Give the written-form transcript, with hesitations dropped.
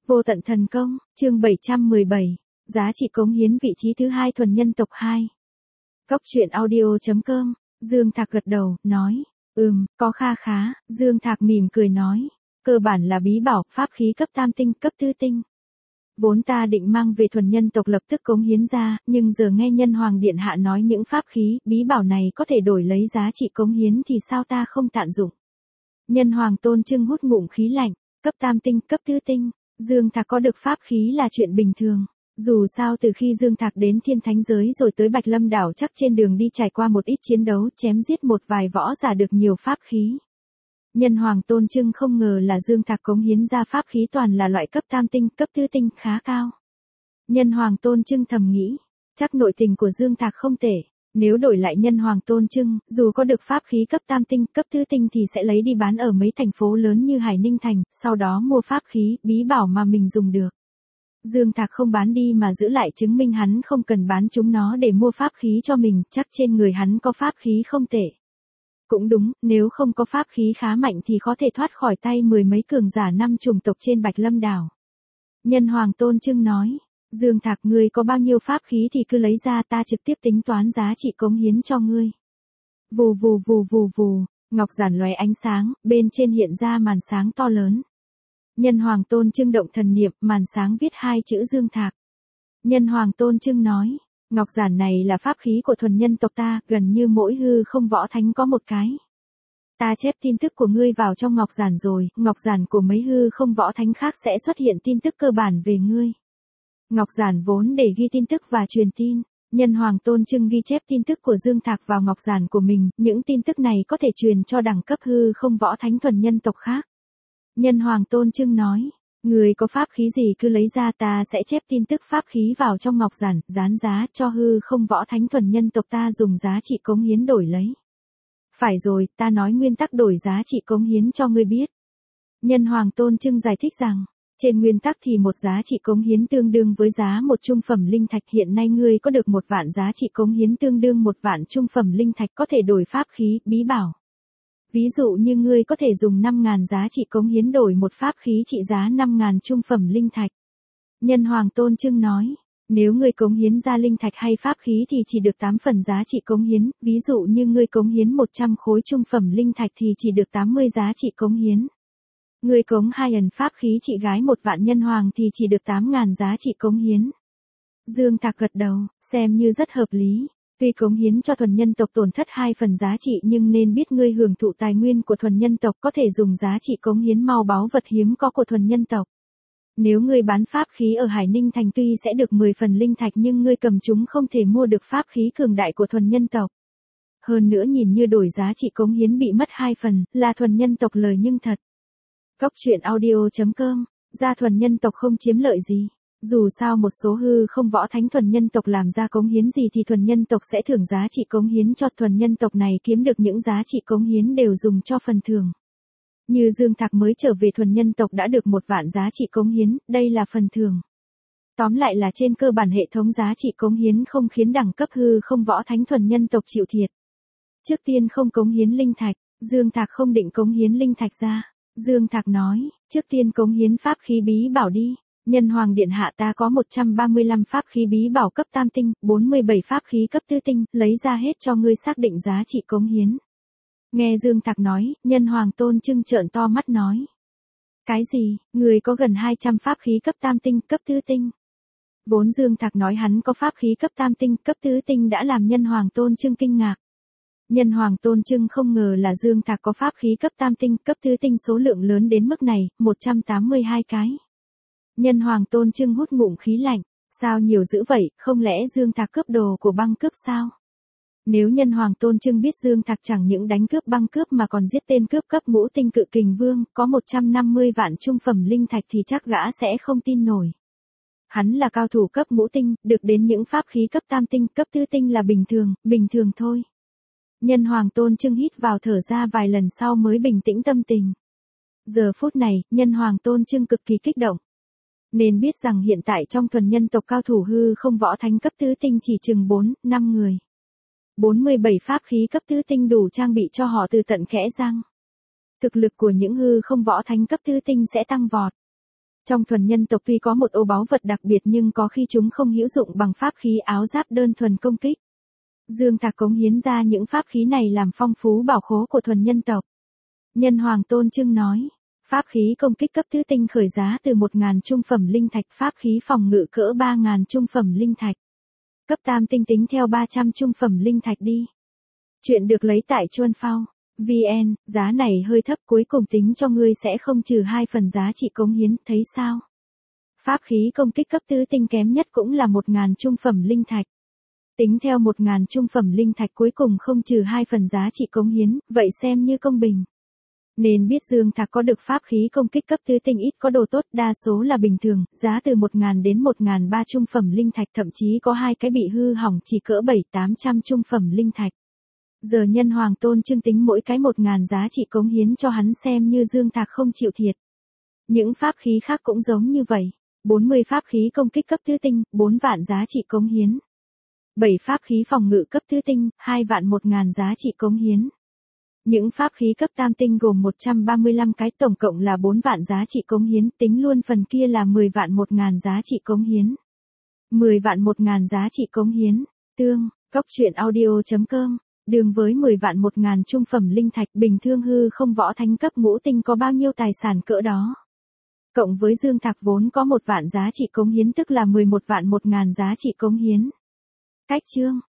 Vô tận thần công, chương 717, giá trị cống hiến vị trí thứ 2 thuần nhân tộc 2. Cốc truyện audio.com, Dương Thạc gật đầu, nói, có khá, Dương Thạc mỉm cười nói, cơ bản là bí bảo, pháp khí cấp tam tinh, cấp tứ tinh. Vốn ta định mang về thuần nhân tộc lập tức cống hiến ra, nhưng giờ nghe Nhân Hoàng Điện Hạ nói những pháp khí, bí bảo này có thể đổi lấy giá trị cống hiến thì sao ta không tận dụng. Nhân Hoàng Tôn Trưng hút ngụm khí lạnh, cấp tam tinh, cấp tứ tinh. Dương Thạc có được pháp khí là chuyện bình thường. Dù sao từ khi Dương Thạc đến Thiên Thánh Giới rồi tới Bạch Lâm Đảo chắc trên đường đi trải qua một ít chiến đấu chém giết một vài võ giả được nhiều pháp khí. Nhân Hoàng Tôn Trưng không ngờ là Dương Thạc cống hiến ra pháp khí toàn là loại cấp tam tinh, cấp tứ tinh khá cao. Nhân Hoàng Tôn Trưng thầm nghĩ, chắc nội tình của Dương Thạc không tệ. Nếu đổi lại Nhân Hoàng Tôn Trưng, dù có được pháp khí cấp tam tinh, cấp tứ tinh thì sẽ lấy đi bán ở mấy thành phố lớn như Hải Ninh Thành, sau đó mua pháp khí, bí bảo mà mình dùng được. Dương Thạc không bán đi mà giữ lại chứng minh hắn không cần bán chúng nó để mua pháp khí cho mình, chắc trên người hắn có pháp khí không tệ. Cũng đúng, nếu không có pháp khí khá mạnh thì có thể thoát khỏi tay mười mấy cường giả năm chủng tộc trên Bạch Lâm Đảo. Nhân Hoàng Tôn Trưng nói, Dương Thạc ngươi có bao nhiêu pháp khí thì cứ lấy ra ta trực tiếp tính toán giá trị cống hiến cho ngươi. Vù vù vù vù vù, ngọc giản lóe ánh sáng, bên trên hiện ra màn sáng to lớn. Nhân Hoàng Tôn Trưng động thần niệm, màn sáng viết hai chữ Dương Thạc. Nhân Hoàng Tôn Trưng nói, ngọc giản này là pháp khí của thuần nhân tộc ta, gần như mỗi hư không võ thánh có một cái. Ta chép tin tức của ngươi vào trong ngọc giản rồi, ngọc giản của mấy hư không võ thánh khác sẽ xuất hiện tin tức cơ bản về ngươi. Ngọc giản vốn để ghi tin tức và truyền tin. Nhân Hoàng Tôn Trưng ghi chép tin tức của Dương Thạc vào ngọc giản của mình, những tin tức này có thể truyền cho đẳng cấp hư không võ thánh thuần nhân tộc khác. Nhân Hoàng Tôn Trưng nói, người có pháp khí gì cứ lấy ra ta sẽ chép tin tức pháp khí vào trong ngọc giản, dán giá cho hư không võ thánh thuần nhân tộc ta dùng giá trị cống hiến đổi lấy. Phải rồi, ta nói nguyên tắc đổi giá trị cống hiến cho ngươi biết. Nhân Hoàng Tôn Trưng giải thích rằng, trên nguyên tắc thì một giá trị cống hiến tương đương với giá một trung phẩm linh thạch, hiện nay ngươi có được 1 vạn giá trị cống hiến tương đương 1 vạn trung phẩm linh thạch có thể đổi pháp khí, bí bảo. Ví dụ như ngươi có thể dùng 5.000 giá trị cống hiến đổi một pháp khí trị giá 5.000 trung phẩm linh thạch. Nhân Hoàng Tôn Trưng nói, nếu ngươi cống hiến ra linh thạch hay pháp khí thì chỉ được 8 phần giá trị cống hiến, ví dụ như ngươi cống hiến 100 khối trung phẩm linh thạch thì chỉ được 80 giá trị cống hiến. Ngươi cống 2 ẩn pháp khí trị gái 1 vạn nhân hoàng thì chỉ được 8.000 giá trị cống hiến. Dương Thạc gật đầu, xem như rất hợp lý. Tuy cống hiến cho thuần nhân tộc tổn thất 2 phần giá trị nhưng nên biết ngươi hưởng thụ tài nguyên của thuần nhân tộc có thể dùng giá trị cống hiến mau báu vật hiếm có của thuần nhân tộc. Nếu ngươi bán pháp khí ở Hải Ninh Thành tuy sẽ được 10 phần linh thạch nhưng ngươi cầm chúng không thể mua được pháp khí cường đại của thuần nhân tộc. Hơn nữa nhìn như đổi giá trị cống hiến bị mất 2 phần, là thuần nhân tộc lời nhưng thật. Cốc truyện audio.com, ra thuần nhân tộc không chiếm lợi gì. Dù sao một số hư không võ thánh thuần nhân tộc làm ra cống hiến gì thì thuần nhân tộc sẽ thưởng giá trị cống hiến cho thuần nhân tộc này kiếm được những giá trị cống hiến đều dùng cho phần thưởng. Như Dương Thạc mới trở về thuần nhân tộc đã được 1 vạn giá trị cống hiến, đây là phần thưởng. Tóm lại là trên cơ bản hệ thống giá trị cống hiến không khiến đẳng cấp hư không võ thánh thuần nhân tộc chịu thiệt. Trước tiên không cống hiến linh thạch, Dương Thạc không định cống hiến linh thạch ra. Dương Thạc nói, trước tiên cống hiến pháp khí bí bảo đi. Nhân Hoàng Điện Hạ ta có 135 pháp khí bí bảo cấp tam tinh, 47 pháp khí cấp tứ tinh, lấy ra hết cho ngươi xác định giá trị cống hiến. Nghe Dương Thạc nói, Nhân Hoàng Tôn Trưng trợn to mắt nói. Cái gì, người có gần 200 pháp khí cấp tam tinh, cấp tứ tinh. Vốn Dương Thạc nói hắn có pháp khí cấp tam tinh, cấp tứ tinh đã làm Nhân Hoàng Tôn Trưng kinh ngạc. Nhân Hoàng Tôn Trưng không ngờ là Dương Thạc có pháp khí cấp tam tinh, cấp tứ tinh số lượng lớn đến mức này, 182 cái. Nhân Hoàng Tôn Trưng hút ngụm khí lạnh, sao nhiều dữ vậy, không lẽ Dương Thạc cướp đồ của băng cướp sao? Nếu Nhân Hoàng Tôn Trưng biết Dương Thạc chẳng những đánh cướp băng cướp mà còn giết tên cướp cấp ngũ tinh cự kình vương, có 150 vạn trung phẩm linh thạch thì chắc gã sẽ không tin nổi. Hắn là cao thủ cấp ngũ tinh, được đến những pháp khí cấp tam tinh, cấp tứ tinh là bình thường thôi. Nhân Hoàng Tôn Trưng hít vào thở ra vài lần sau mới bình tĩnh tâm tình. Giờ phút này, Nhân Hoàng Tôn Trưng cực kỳ kích động. Nên biết rằng hiện tại trong thuần nhân tộc cao thủ hư không võ thánh cấp tứ tinh chỉ chừng 4-5 người. 47 pháp khí cấp tứ tinh đủ trang bị cho họ từ tận kẽ răng. Thực lực của những hư không võ thánh cấp tứ tinh sẽ tăng vọt. Trong thuần nhân tộc tuy có một ô báu vật đặc biệt nhưng có khi chúng không hữu dụng bằng pháp khí áo giáp đơn thuần công kích. Dương Thạc cống hiến ra những pháp khí này làm phong phú bảo khố của thuần nhân tộc. Nhân Hoàng Tôn Trưng nói, pháp khí công kích cấp tứ tinh khởi giá từ 1.000 trung phẩm linh thạch, pháp khí phòng ngự cỡ 3.000 trung phẩm linh thạch. Cấp tam tinh tính theo 300 trung phẩm linh thạch đi. Chuyện được lấy tại Chuan Phao. VN, giá này hơi thấp, cuối cùng tính cho ngươi sẽ không trừ 2 phần giá trị cống hiến, thấy sao? Pháp khí công kích cấp tứ tinh kém nhất cũng là 1.000 trung phẩm linh thạch. Tính theo 1.000 trung phẩm linh thạch cuối cùng không trừ 2 phần giá trị cống hiến, vậy xem như công bình. Nên biết Dương Thạc có được pháp khí công kích cấp tứ tinh ít có đồ tốt, đa số là bình thường, giá từ 1.000 đến 1.300 trung phẩm linh thạch, thậm chí có 2 cái bị hư hỏng chỉ cỡ 700-800 trung phẩm linh thạch. Giờ Nhân Hoàng Tôn Trưng tính mỗi cái 1.000 giá trị cống hiến cho hắn xem như Dương Thạc không chịu thiệt. Những pháp khí khác cũng giống như vậy. 40 pháp khí công kích cấp tứ tinh, 4 vạn giá trị cống hiến. 7 pháp khí phòng ngự cấp tứ tinh, 2 vạn 1.000 giá trị cống hiến. Những pháp khí cấp tam tinh gồm 135 cái, tổng cộng là 4 vạn giá trị cống hiến, tính luôn phần kia là 10 vạn 1.000 giá trị cống hiến. 10 vạn 1.000 giá trị cống hiến. Tương, coctruyện.audio.com. Đường với 10 vạn 1.000 trung phẩm linh thạch, bình thường hư không võ thánh cấp ngũ tinh có bao nhiêu tài sản cỡ đó. Cộng với Dương Thạc vốn có 1 vạn giá trị cống hiến tức là 11 vạn 1.000 giá trị cống hiến. Cách chương.